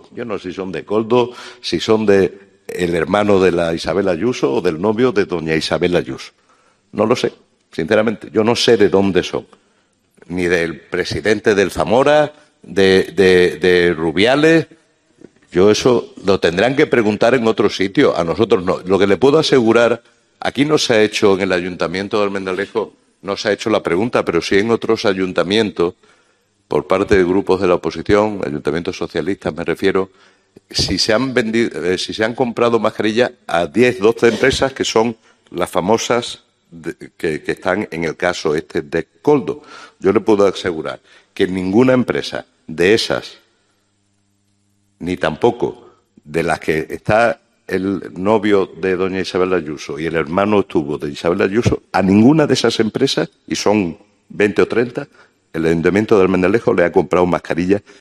Yo no sé si son de Coldo, si son de el hermano de la Isabel Ayuso o del novio de doña Isabel Ayuso. No lo sé, sinceramente. Yo no sé de dónde son. Ni del presidente del Zamora, de Rubiales. Yo eso lo tendrán que preguntar en otro sitio. A nosotros no. Lo que le puedo asegurar, aquí no se ha hecho en el Ayuntamiento de Almendralejo, no se ha hecho la pregunta, pero sí en otros ayuntamientos, por parte de grupos de la oposición, ayuntamientos socialistas me refiero, si se han vendido, si se han comprado mascarillas a 10, 12 empresas que son las famosas que están en el caso este de Coldo. Yo le puedo asegurar que ninguna empresa de esas, ni tampoco de las que está el novio de doña Isabel Ayuso y el hermano estuvo de Isabel Ayuso, a ninguna de esas empresas, y son 20 o 30, el Ayuntamiento de Almendralejo le ha comprado mascarillas